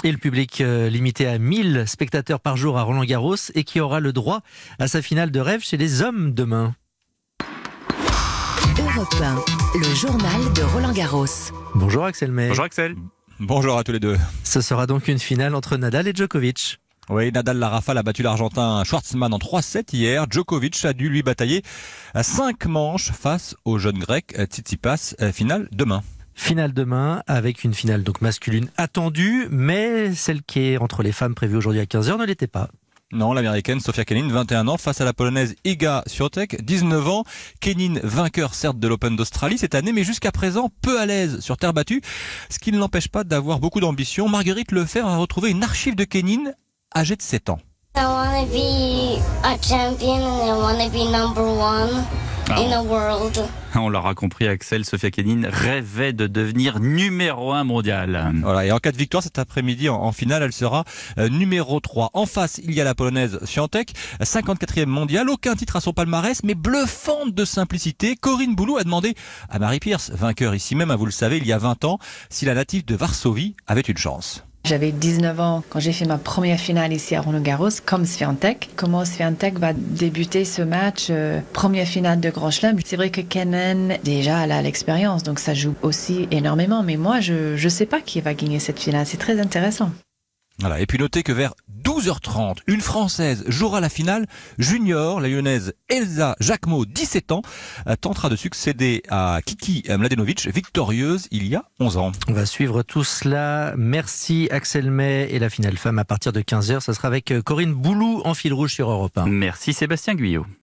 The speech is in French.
Et le public limité à 1000 spectateurs par jour à Roland-Garros et qui aura le droit à sa finale de rêve chez les hommes demain. Europe 1, le journal de Roland-Garros. Bonjour Axel May. Bonjour Axel. Bonjour à tous les deux. Ce sera donc une finale entre Nadal et Djokovic. Oui, Nadal la rafale a battu l'Argentin Schwartzmann en 3-7 hier. Djokovic a dû lui batailler à 5 manches face au jeune grec Tsitsipas. Finale demain. Finale demain avec une finale donc masculine attendue, mais celle qui est entre les femmes prévue aujourd'hui à 15h ne l'était pas. Non, l'américaine Sofia Kenin, 21 ans, face à la polonaise Iga Świątek, 19 ans. Kenin, vainqueur certes de l'Open d'Australie cette année, mais jusqu'à présent peu à l'aise sur terre battue, ce qui ne l'empêche pas d'avoir beaucoup d'ambition. Marguerite Lefebvre a retrouvé une archive de Kenin âgée de 7 ans. I want to be a champion and I want to be number one in the world. On l'aura compris, Axel, Sofia Kenin rêvait de devenir numéro 1 mondial. Voilà, et en cas de victoire cet après-midi en finale, elle sera numéro 3. En face, il y a la polonaise Świątek, 54e mondiale, aucun titre à son palmarès, mais bluffante de simplicité. Corinne Boulou a demandé à Mary Pierce, vainqueur ici même, vous le savez, il y a 20 ans, si la native de Varsovie avait une chance. J'avais 19 ans quand j'ai fait ma première finale ici à Roland-Garros, comme Świątek. Comment Świątek va débuter ce match, première finale de Grand Chelem. C'est vrai que Kenin, déjà, elle a l'expérience, donc ça joue aussi énormément. Mais moi, je sais pas qui va gagner cette finale. C'est très intéressant. Voilà. Et puis notez que vers 12h30, une Française jouera la finale junior. La lyonnaise Elsa Jacquemot, 17 ans, tentera de succéder à Kiki Mladenovic, victorieuse il y a 11 ans. On va suivre tout cela. Merci Axel May. Et la finale femme à partir de 15h, ça sera avec Corinne Boulou en fil rouge sur Europe 1. Merci Sébastien Guyot.